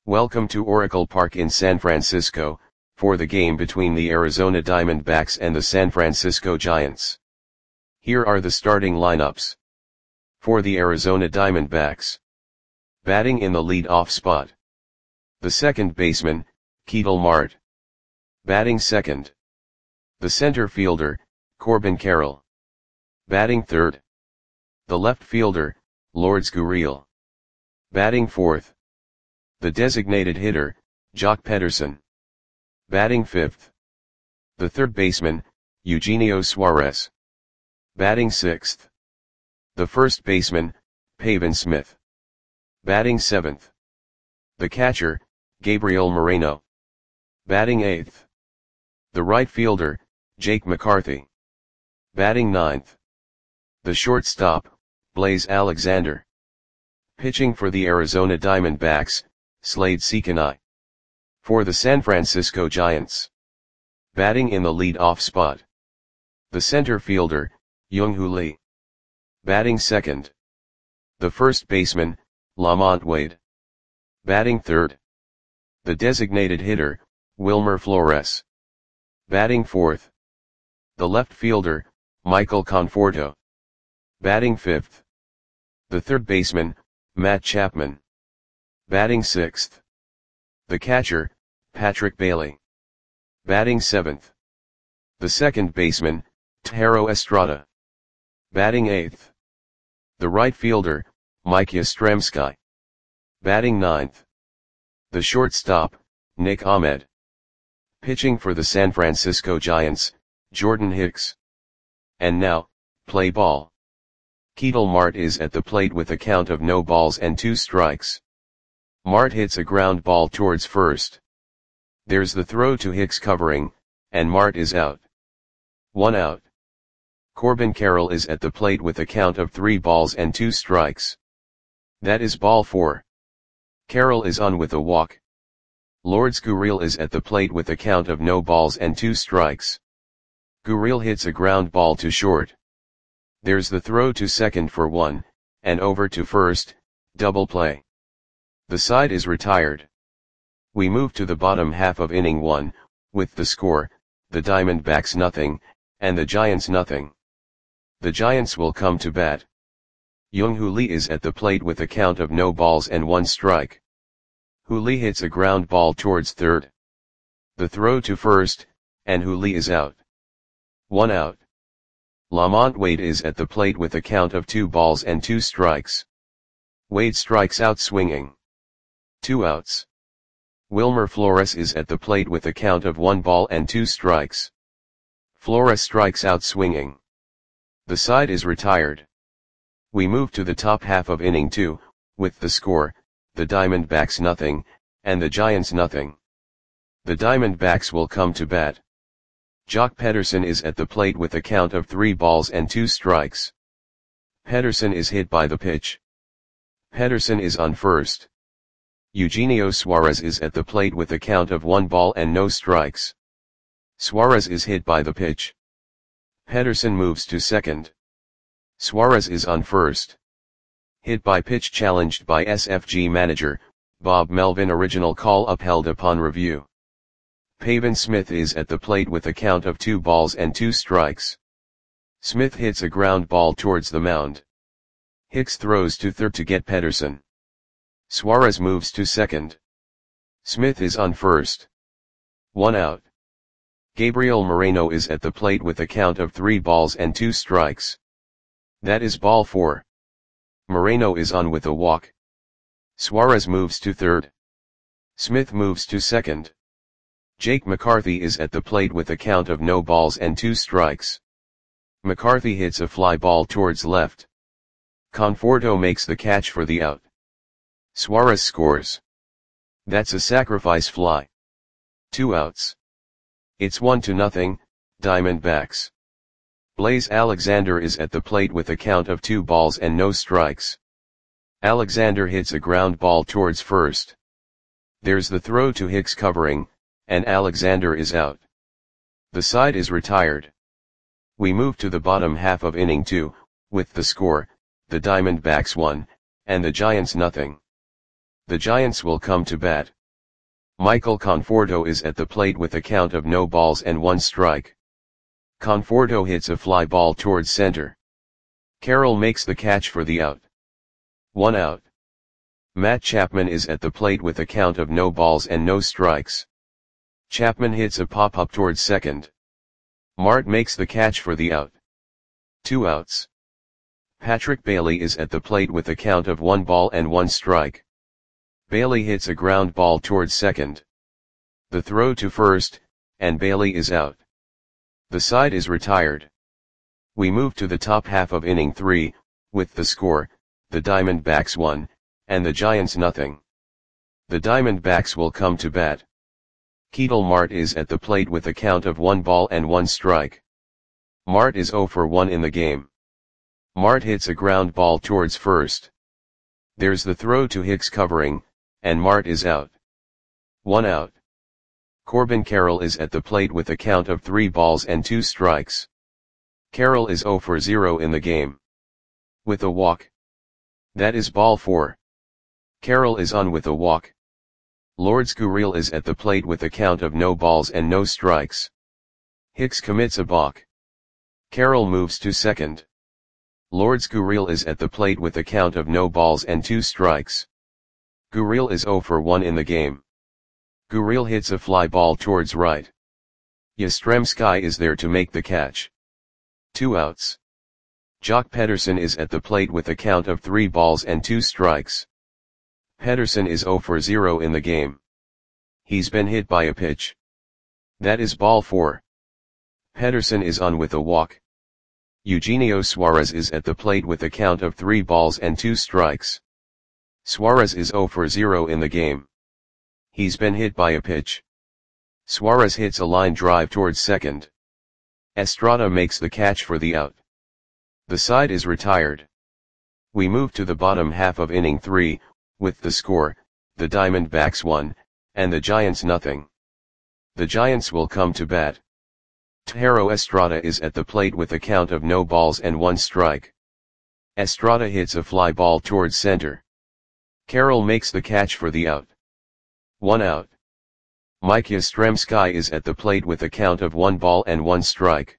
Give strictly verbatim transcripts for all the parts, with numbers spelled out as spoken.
Welcome to Oracle Park in San Francisco, for the game between the Arizona Diamondbacks and the San Francisco Giants. Here are the starting lineups. For the Arizona Diamondbacks. Batting in the lead-off spot. The second baseman, Ketel Marte. Batting second. The center fielder, Corbin Carroll. Batting third. The left fielder, Lourdes Gurriel. Batting fourth. The designated hitter, Joc Pederson. Batting fifth. The third baseman, Eugenio Suarez. Batting sixth. The first baseman, Pavin Smith. Batting seventh. The catcher, Gabriel Moreno. Batting eighth. The right fielder, Jake McCarthy. Batting ninth. The shortstop, Blaise Alexander. Pitching for the Arizona Diamondbacks, Slade Cecconi. For the San Francisco Giants. Batting in the lead-off spot. The center fielder, Young-Hoo Lee. Batting second. The first baseman, LaMonte Wade. Batting third. The designated hitter, Wilmer Flores. Batting fourth. The left fielder, Michael Conforto. Batting fifth. The third baseman, Matt Chapman. Batting sixth. The catcher, Patrick Bailey. Batting seventh. The second baseman, Thairo Estrada. Batting eighth. The right fielder, Mike Yastrzemski. Batting ninth. The shortstop, Nick Ahmed. Pitching for the San Francisco Giants, Jordan Hicks. And now, play ball. Ketel Marte is at the plate with a count of no balls and two strikes. Marte hits a ground ball towards first. There's the throw to Hicks covering, and Marte is out. One out. Corbin Carroll is at the plate with a count of three balls and two strikes. That is ball four. Carroll is on with a walk. Lourdes Gurriel is at the plate with a count of no balls and two strikes. Gurriel hits a ground ball to short. There's the throw to second for one, and over to first, double play. The side is retired. We move to the bottom half of inning one, with the score, the Diamondbacks nothing, and the Giants nothing. The Giants will come to bat. Young-Hoo Lee is at the plate with a count of no balls and one strike. Hoo Lee hits a ground ball towards third. The throw to first, and Hoo Lee is out. One out. LaMonte Wade is at the plate with a count of two balls and two strikes. Wade strikes out swinging. Two outs. Wilmer Flores is at the plate with a count of one ball and two strikes. Flores strikes out swinging. The side is retired. We move to the top half of inning two, with the score, the Diamondbacks nothing, and the Giants nothing. The Diamondbacks will come to bat. Joc Pederson is at the plate with a count of three balls and two strikes. Pederson is hit by the pitch. Pederson is on first. Eugenio Suarez is at the plate with a count of one ball and no strikes. Suarez is hit by the pitch. Pederson moves to second. Suarez is on first. Hit by pitch challenged by S F G manager, Bob Melvin. Original call upheld upon review. Pavin Smith is at the plate with a count of two balls and two strikes. Smith hits a ground ball towards the mound. Hicks throws to third to get Pederson. Suarez moves to second. Smith is on first. One out. Gabriel Moreno is at the plate with a count of three balls and two strikes. That is ball four. Moreno is on with a walk. Suarez moves to third. Smith moves to second. Jake McCarthy is at the plate with a count of no balls and two strikes. McCarthy hits a fly ball towards left. Conforto makes the catch for the out. Suarez scores. That's a sacrifice fly. Two outs. It's one to nothing, Diamondbacks. Blaise Alexander is at the plate with a count of two balls and no strikes. Alexander hits a ground ball towards first. There's the throw to Hicks covering, and Alexander is out. The side is retired. We move to the bottom half of inning two, with the score, the Diamondbacks one, and the Giants nothing. The Giants will come to bat. Michael Conforto is at the plate with a count of no balls and one strike. Conforto hits a fly ball towards center. Carroll makes the catch for the out. One out. Matt Chapman is at the plate with a count of no balls and no strikes. Chapman hits a pop-up towards second. Mart makes the catch for the out. Two outs. Patrick Bailey is at the plate with a count of one ball and one strike. Bailey hits a ground ball towards second. The throw to first, and Bailey is out. The side is retired. We move to the top half of inning three, with the score, the Diamondbacks one, and the Giants nothing. The Diamondbacks will come to bat. Ketel Marte is at the plate with a count of one ball and one strike. Marte is zero for one in the game. Marte hits a ground ball towards first. There's the throw to Hicks covering, and Marte is out. One out. Corbin Carroll is at the plate with a count of three balls and two strikes. Carroll is zero for zero in the game. With a walk. That is ball four. Carroll is on with a walk. Lourdes Gurriel is at the plate with a count of no balls and no strikes. Hicks commits a balk. Carroll moves to second. Lourdes Gurriel is at the plate with a count of no balls and two strikes. Gurriel is zero for one in the game. Gurriel hits a fly ball towards right. Yastrzemski is there to make the catch. Two outs. Jock Pederson is at the plate with a count of three balls and two strikes. Pederson is zero for zero in the game. He's been hit by a pitch. That is ball four. Pederson is on with a walk. Eugenio Suarez is at the plate with a count of three balls and two strikes. Suarez is zero for zero in the game. He's been hit by a pitch. Suarez hits a line drive towards second. Estrada makes the catch for the out. The side is retired. We move to the bottom half of inning three, with the score, the Diamondbacks one, and the Giants nothing. The Giants will come to bat. Thairo Estrada is at the plate with a count of no balls and one strike. Estrada hits a fly ball towards center. Carroll makes the catch for the out. One out. Mike Yastrzemski is at the plate with a count of one ball and one strike.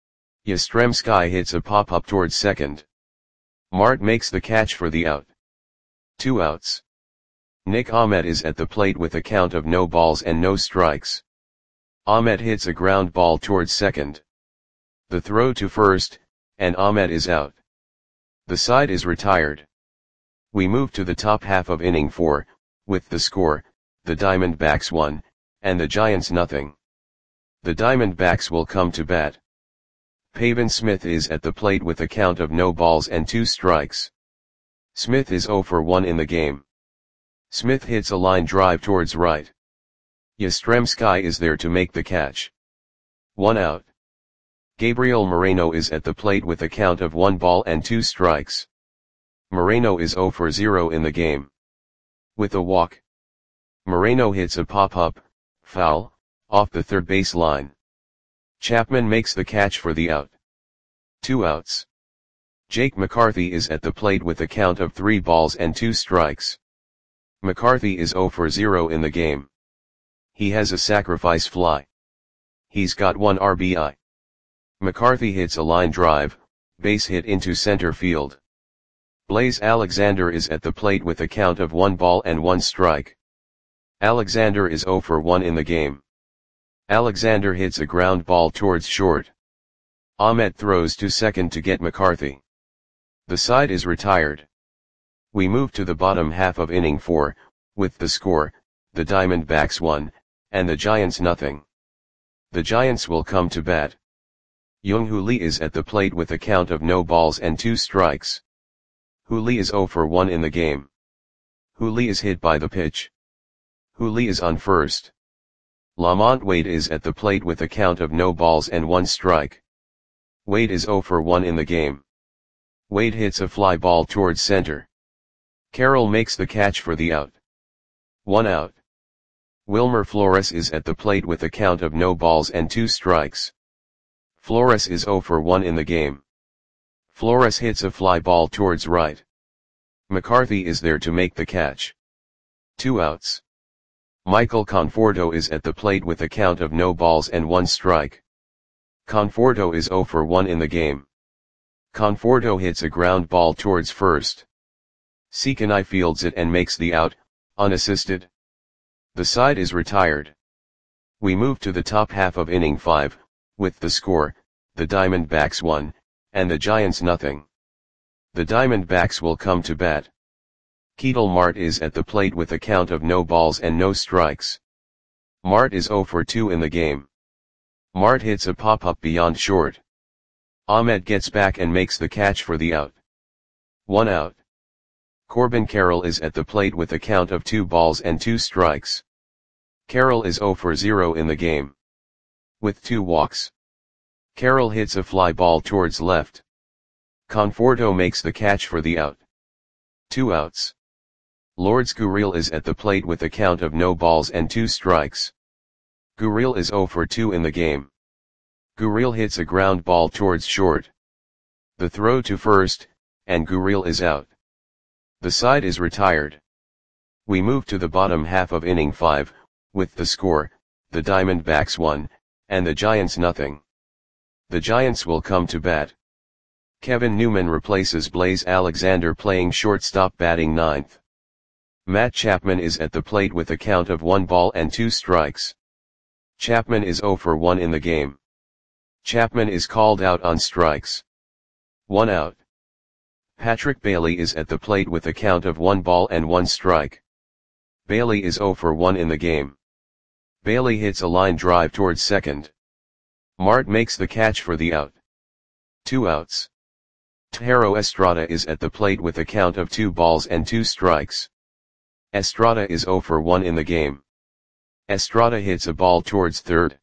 Yastrzemski hits a pop-up towards second. Marte makes the catch for the out. Two outs. Nick Ahmed is at the plate with a count of no balls and no strikes. Ahmed hits a ground ball towards second. The throw to first, and Ahmed is out. The side is retired. We move to the top half of inning four, with the score, the Diamondbacks one, and the Giants nothing. The Diamondbacks will come to bat. Pavin Smith is at the plate with a count of no balls and two strikes. Smith is zero for one in the game. Smith hits a line drive towards right. Yastrzemski is there to make the catch. One out. Gabriel Moreno is at the plate with a count of one ball and two strikes. Moreno is zero for zero in the game. With a walk. Moreno hits a pop-up, foul, off the third base line. Chapman makes the catch for the out. Two outs. Jake McCarthy is at the plate with a count of three balls and two strikes. McCarthy is zero for zero in the game. He has a sacrifice fly. He's got one R B I. McCarthy hits a line drive, base hit into center field. Blaze Alexander is at the plate with a count of one ball and one strike. Alexander is zero for one in the game. Alexander hits a ground ball towards short. Ahmed throws to second to get McCarthy. The side is retired. We move to the bottom half of inning four, with the score, the Diamondbacks one, and the Giants nothing. The Giants will come to bat. Young-Hoo Lee is at the plate with a count of no balls and two strikes. Hoo Lee is zero for one in the game. Hoo Lee is hit by the pitch. Hoo Lee is on first. Lamont Wade is at the plate with a count of no balls and one strike. Wade is zero for one in the game. Wade hits a fly ball towards center. Carroll makes the catch for the out. One out. Wilmer Flores is at the plate with a count of no balls and two strikes. Flores is zero for one in the game. Flores hits a fly ball towards right. McCarthy is there to make the catch. Two outs. Michael Conforto is at the plate with a count of no balls and one strike. Conforto is oh for one in the game. Conforto hits a ground ball towards first. Seakanai fields it and makes the out, unassisted. The side is retired. We move to the top half of inning five, with the score, the Diamondbacks one, and the Giants nothing. The Diamondbacks will come to bat. Ketel Marte is at the plate with a count of no balls and no strikes. Marte is oh for two in the game. Marte hits a pop-up beyond short. Ahmed gets back and makes the catch for the out. One out. Corbin Carroll is at the plate with a count of two balls and two strikes. Carroll is oh for zero in the game. With two walks. Carroll hits a fly ball towards left. Conforto makes the catch for the out. Two outs. Lourdes Gurriel is at the plate with a count of no balls and two strikes. Gurriel is oh for two in the game. Gurriel hits a ground ball towards short. The throw to first, and Gurriel is out. The side is retired. We move to the bottom half of inning five, with the score, the Diamondbacks one, and the Giants nothing. The Giants will come to bat. Kevin Newman replaces Blaze Alexander playing shortstop batting ninth. Matt Chapman is at the plate with a count of one ball and two strikes. Chapman is oh for one in the game. Chapman is called out on strikes. One out. Patrick Bailey is at the plate with a count of one ball and one strike. Bailey is oh for one in the game. Bailey hits a line drive towards second. Marte makes the catch for the out. Two outs. Thairo Estrada is at the plate with a count of two balls and two strikes. Estrada is oh for one in the game. Estrada hits a ball towards third.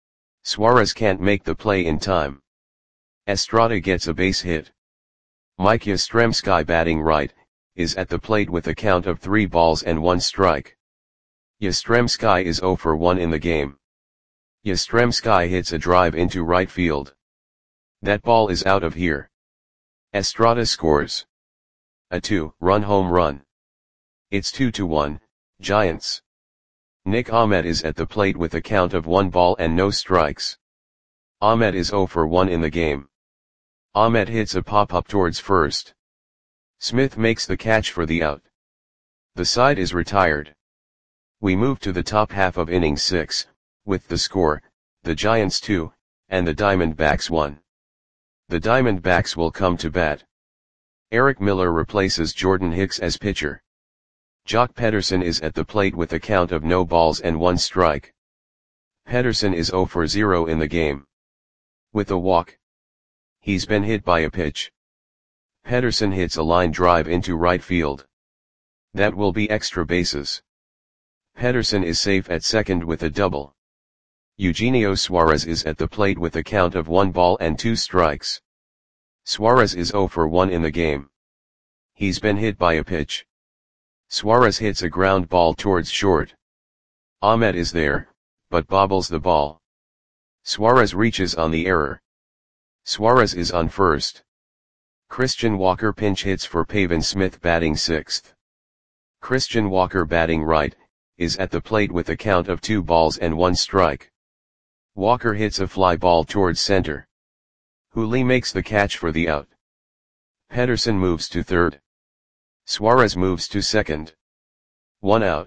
Suarez can't make the play in time. Estrada gets a base hit. Mike Yastrzemski batting right, is at the plate with a count of three balls and one strike. Yastrzemski is oh for one in the game. Yastrzemski hits a drive into right field. That ball is out of here. Estrada scores a two-run home run. It's two to one, Giants. Nick Ahmed is at the plate with a count of one ball and no strikes. Ahmed is oh for one in the game. Ahmed hits a pop-up towards first. Smith makes the catch for the out. The side is retired. We move to the top half of inning six, with the score, the Giants two, and the Diamondbacks one. The Diamondbacks will come to bat. Eric Miller replaces Jordan Hicks as pitcher. Jock Pederson is at the plate with a count of no balls and one strike. Pederson is oh for zero in the game. With a walk. He's been hit by a pitch. Pederson hits a line drive into right field. That will be extra bases. Pederson is safe at second with a double. Eugenio Suarez is at the plate with a count of one ball and two strikes. Suarez is oh for one in the game. He's been hit by a pitch. Suarez hits a ground ball towards short. Ahmed is there, but bobbles the ball. Suarez reaches on the error. Suarez is on first. Christian Walker pinch hits for Pavin Smith batting sixth. Christian Walker batting right, is at the plate with a count of two balls and one strike. Walker hits a fly ball towards center. Hooley makes the catch for the out. Pederson moves to third. Suarez moves to second. One out.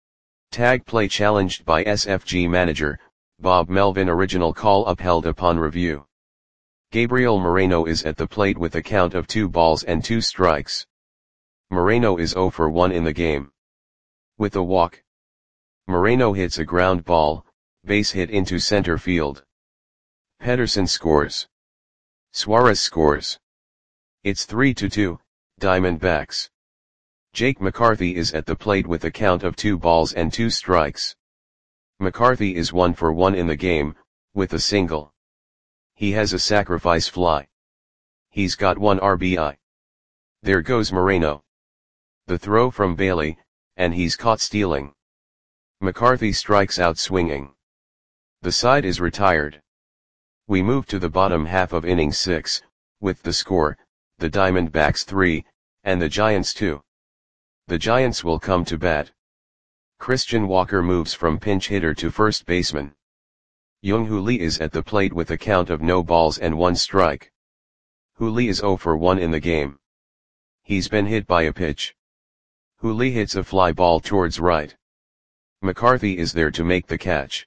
Tag play challenged by S F G manager, Bob Melvin. Original call upheld upon review. Gabriel Moreno is at the plate with a count of two balls and two strikes. Moreno is oh for one in the game. With a walk. Moreno hits a ground ball, base hit into center field. Pederson scores. Suarez scores. It's three to two, Diamondbacks. Jake McCarthy is at the plate with a count of two balls and two strikes. McCarthy is one for one in the game, with a single. He has a sacrifice fly. He's got one R B I. There goes Moreno. The throw from Bailey, and he's caught stealing. McCarthy strikes out swinging. The side is retired. We move to the bottom half of inning six, with the score, the Diamondbacks three, and the Giants two. The Giants will come to bat. Christian Walker moves from pinch hitter to first baseman. Young-Hoo Lee is at the plate with a count of no balls and one strike. Hoo Lee is zero for one in the game. He's been hit by a pitch. Hoo Lee hits a fly ball towards right. McCarthy is there to make the catch.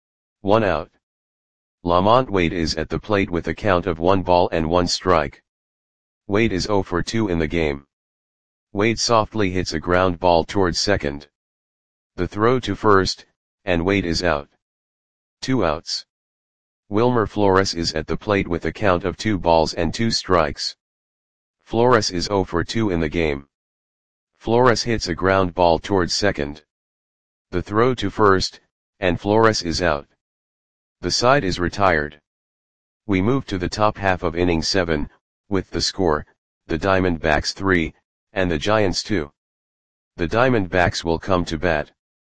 One out. Lamont Wade is at the plate with a count of one ball and one strike. Wade is zero for two in the game. Wade softly hits a ground ball towards second. The throw to first, and Wade is out. Two outs. Wilmer Flores is at the plate with a count of two balls and two strikes. Flores is zero for two in the game. Flores hits a ground ball towards second. The throw to first, and Flores is out. The side is retired. We move to the top half of inning seven, with the score, the Diamondbacks three, and the Giants two. The Diamondbacks will come to bat.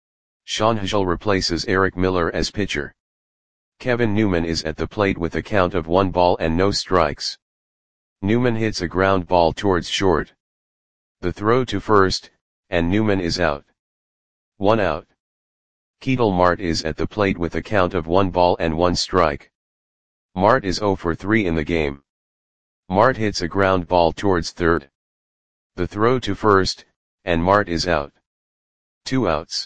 Sean Hagel replaces Eric Miller as pitcher. Kevin Newman is at the plate with a count of one ball and no strikes. Newman hits a ground ball towards short. The throw to first, and Newman is out. One out. Ketel Marte is at the plate with a count of one ball and one strike. Marte is zero for three in the game. Marte hits a ground ball towards third. The throw to first, and Marte is out. Two outs.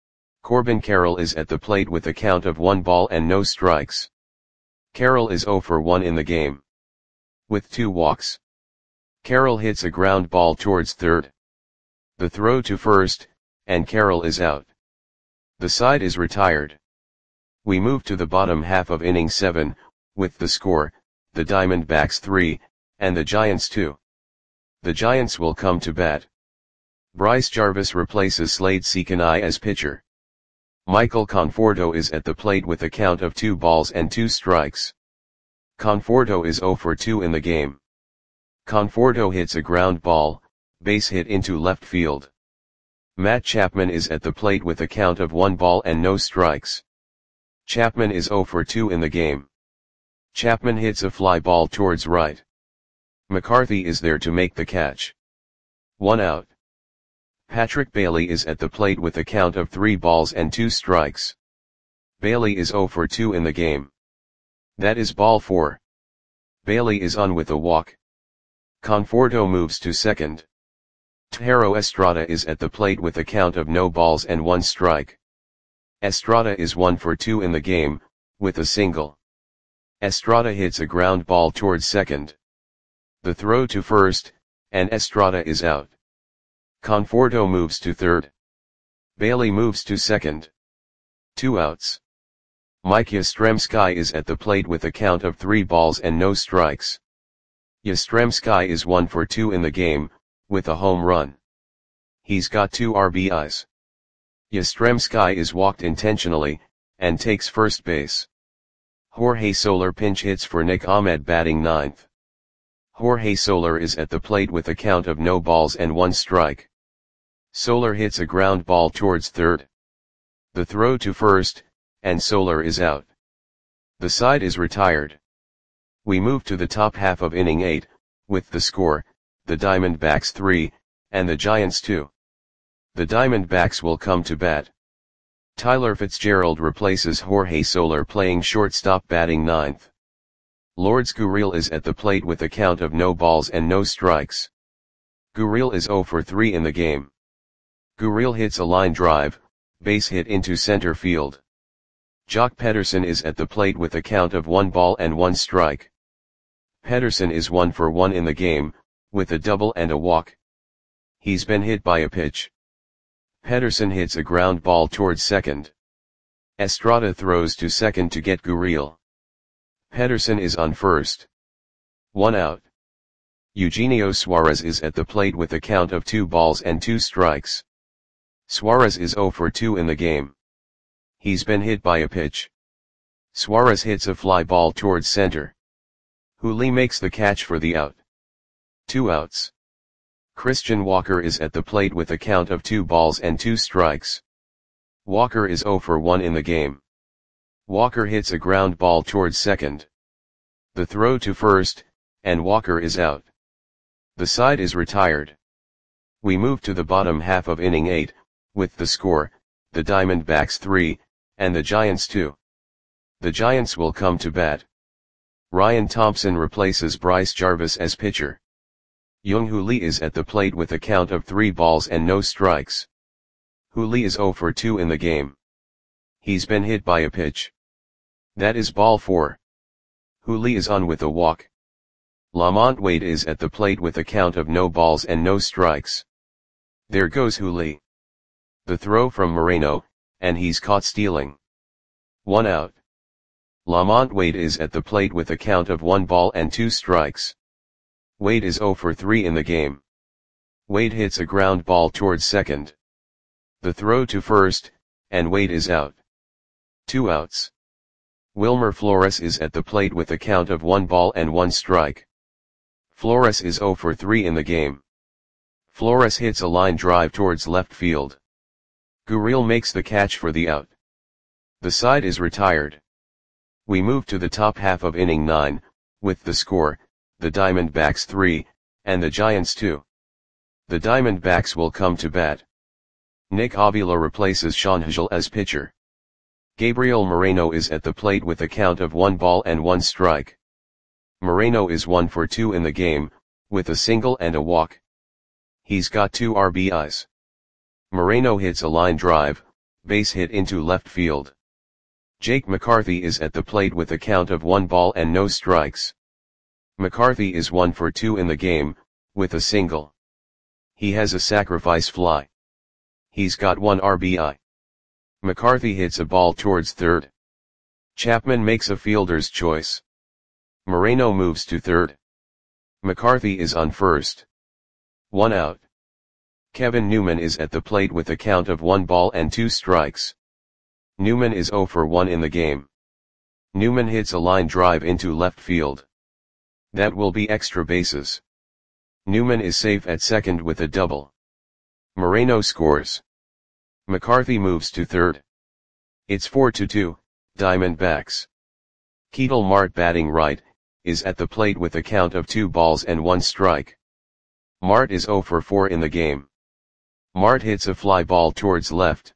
Corbin Carroll is at the plate with a count of one ball and no strikes. Carroll is zero for one in the game. With two walks. Carroll hits a ground ball towards third. The throw to first, and Carroll is out. The side is retired. We move to the bottom half of inning seven, with the score, the Diamondbacks three, and the Giants two. The Giants will come to bat. Bryce Jarvis replaces Slade Seakanai as pitcher. Michael Conforto is at the plate with a count of two balls and two strikes. Conforto is zero for two in the game. Conforto hits a ground ball, base hit into left field. Matt Chapman is at the plate with a count of one ball and no strikes. Chapman is zero for two in the game. Chapman hits a fly ball towards right. McCarthy is there to make the catch. One out. Patrick Bailey is at the plate with a count of three balls and two strikes. Bailey is zero for two in the game. That is ball four. Bailey is on with a walk. Conforto moves to second. Thairo Estrada is at the plate with a count of no balls and one strike. Estrada is one for two in the game, with a single. Estrada hits a ground ball towards second. The throw to first, and Estrada is out. Conforto moves to third. Bailey moves to second. Two outs. Mike Yastrzemski is at the plate with a count of three balls and no strikes. Yastrzemski is one for two in the game, with a home run. He's got two R B Is. Yastrzemski is walked intentionally, and takes first base. Jorge Soler pinch hits for Nick Ahmed batting ninth. Jorge Soler is at the plate with a count of no balls and one strike. Soler hits a ground ball towards third. The throw to first, and Soler is out. The side is retired. We move to the top half of inning eight, with the score, the Diamondbacks three, and the Giants two. The Diamondbacks will come to bat. Tyler Fitzgerald replaces Jorge Soler playing shortstop batting ninth. Lourdes Gurriel is at the plate with a count of no balls and no strikes. Gurriel is zero for three in the game. Gurriel hits a line drive, base hit into center field. Jock Pederson is at the plate with a count of one ball and one strike. Pederson is one for one in the game, with a double and a walk. He's been hit by a pitch. Pederson hits a ground ball towards second. Estrada throws to second to get Gurriel. Pederson is on first. One out. Eugenio Suarez is at the plate with a count of two balls and two strikes. Suarez is zero for two in the game. He's been hit by a pitch. Suarez hits a fly ball towards center. Hoo Lee makes the catch for the out. Two outs. Christian Walker is at the plate with a count of two balls and two strikes. Walker is zero for one in the game. Walker hits a ground ball towards second. The throw to first, and Walker is out. The side is retired. We move to the bottom half of inning eight, with the score, the Diamondbacks three, and the Giants two. The Giants will come to bat. Ryan Thompson replaces Bryce Jarvis as pitcher. Young-Hoo Lee is at the plate with a count of three balls and no strikes. Hoo Lee is zero for two in the game. He's been hit by a pitch. That is ball four. Hoo Lee is on with a walk. Lamont Wade is at the plate with a count of no balls and no strikes. There goes Hoo Lee. The throw from Moreno, and he's caught stealing. One out. Lamont Wade is at the plate with a count of one ball and two strikes. Wade is zero for three in the game. Wade hits a ground ball towards second. The throw to first, and Wade is out. Two outs. Wilmer Flores is at the plate with a count of one ball and one strike. Flores is zero for three in the game. Flores hits a line drive towards left field. Gurriel makes the catch for the out. The side is retired. We move to the top half of inning nine, with the score, the Diamondbacks three, and the Giants two. The Diamondbacks will come to bat. Nick Avila replaces Sean Hagel as pitcher. Gabriel Moreno is at the plate with a count of one ball and one strike. Moreno is one for two in the game, with a single and a walk. He's got two R B Is. Moreno hits a line drive, base hit into left field. Jake McCarthy is at the plate with a count of one ball and no strikes. McCarthy is one for two in the game, with a single. He has a sacrifice fly. He's got one R B I. McCarthy hits a ball towards third. Chapman makes a fielder's choice. Moreno moves to third. McCarthy is on first. One out. Kevin Newman is at the plate with a count of one ball and two strikes. Newman is zero for one in the game. Newman hits a line drive into left field. That will be extra bases. Newman is safe at second with a double. Moreno scores. McCarthy moves to third. It's four to two, Diamondbacks. Ketel Marte batting right, is at the plate with a count of two balls and one strike. Marte is zero for four in the game. Marte hits a fly ball towards left.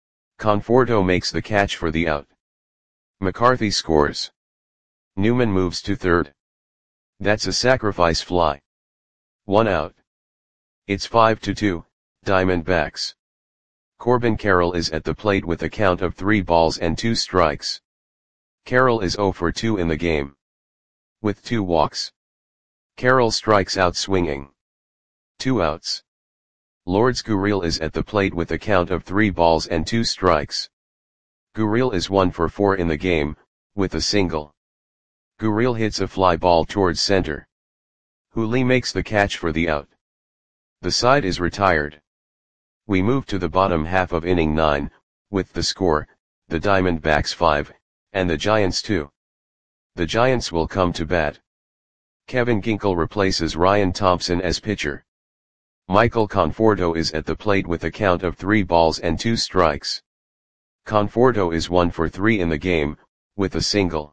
Conforto makes the catch for the out. McCarthy scores. Newman moves to third. That's a sacrifice fly. One out. It's five to two, Diamondbacks. Corbin Carroll is at the plate with a count of three balls and two strikes. Carroll is zero for two in the game. With two walks. Carroll strikes out swinging. Two outs. Lourdes Gurriel is at the plate with a count of three balls and two strikes. Gurriel is one for four in the game, with a single. Gurriel hits a fly ball towards center. Hoo Lee makes the catch for the out. The side is retired. We move to the bottom half of inning nine, with the score, the Diamondbacks five, and the Giants two. The Giants will come to bat. Kevin Ginkel replaces Ryan Thompson as pitcher. Michael Conforto is at the plate with a count of three balls and two strikes. Conforto is one for three in the game, with a single.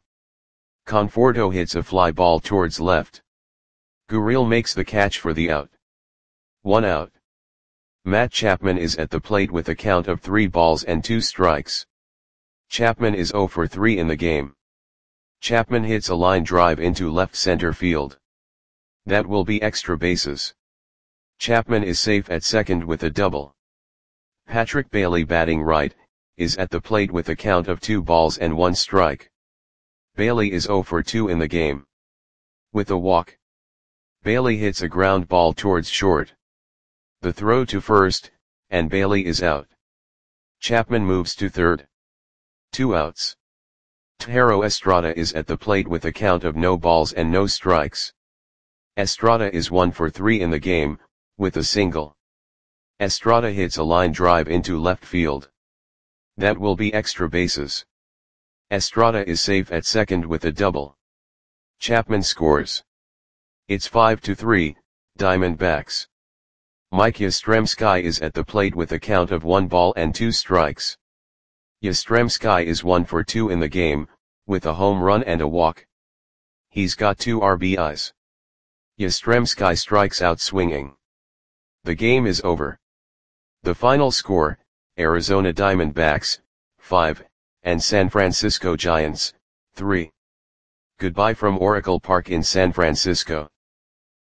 Conforto hits a fly ball towards left. Gurriel makes the catch for the out. One out. Matt Chapman is at the plate with a count of three balls and two strikes. Chapman is zero for three in the game. Chapman hits a line drive into left center field. That will be extra bases. Chapman is safe at second with a double. Patrick Bailey batting right, is at the plate with a count of two balls and one strike. Bailey is zero for two in the game. With a walk. Bailey hits a ground ball towards short. The throw to first, and Bailey is out. Chapman moves to third. Two outs. Thairo Estrada is at the plate with a count of no balls and no strikes. Estrada is one for three in the game, with a single. Estrada hits a line drive into left field. That will be extra bases. Estrada is safe at second with a double. Chapman scores. It's five to three, Diamondbacks. Mike Yastrzemski is at the plate with a count of one ball and two strikes. Yastrzemski is one for two in the game, with a home run and a walk. He's got two R B Is. Yastrzemski strikes out swinging. The game is over. The final score, Arizona Diamondbacks, five, and San Francisco Giants, three. Goodbye from Oracle Park in San Francisco.